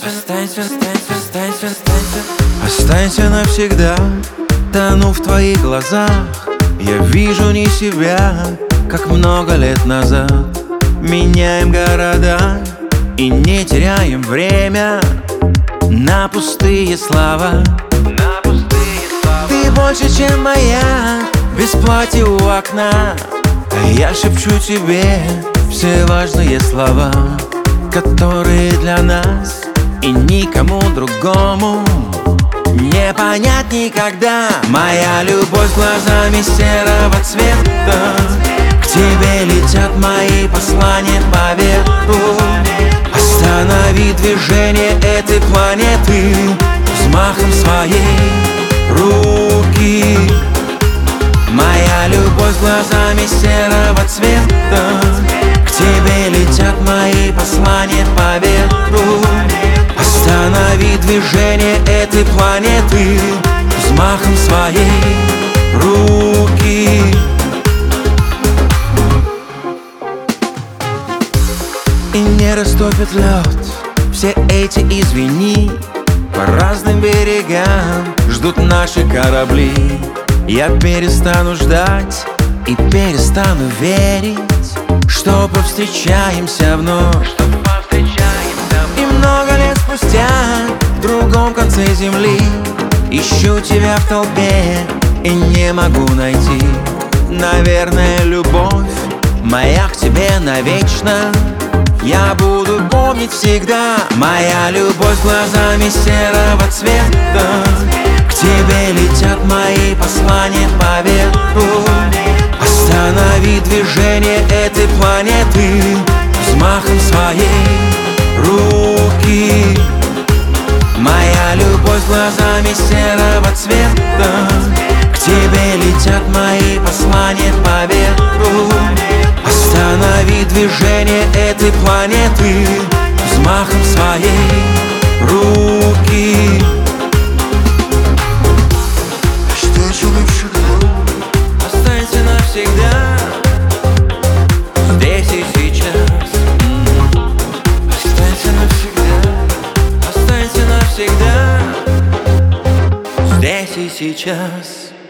Останься, останься, останься, останься. Останься навсегда, тону в твоих глазах. Я вижу не себя, как много лет назад. Меняем города и не теряем время на пустые слова. Ты больше, чем моя, без платья у окна. А я шепчу тебе все важные слова, которые для нас и никому другому не понять никогда. Моя любовь глазами серого цвета, к тебе летят мои послания по ветру. Останови движение этой планеты взмахом своей руки. Моя любовь глазами серого цвета, к тебе летят мои послания по ветру. Останови движение этой планеты взмахом своей руки. И не растопит лед все эти извини. По разным берегам ждут наши корабли. Я перестану ждать и перестану верить, что повстречаемся вновь. И много лет спустя в другом конце земли ищу тебя в толпе и не могу найти. Наверное, любовь моя к тебе навечно я буду помнить всегда. Моя любовь глазами серого цвета, к тебе летят мои послания по ветру. Останови движение этой планеты взмахом своей руки. Моя любовь глазами серого цвета, к тебе летят мои послания по ветру. Останови движение этой планеты взмахом своей руки. Останься навсегда, останься навсегда, здесь и сейчас. Останься навсегда, останься навсегда, здесь и сейчас.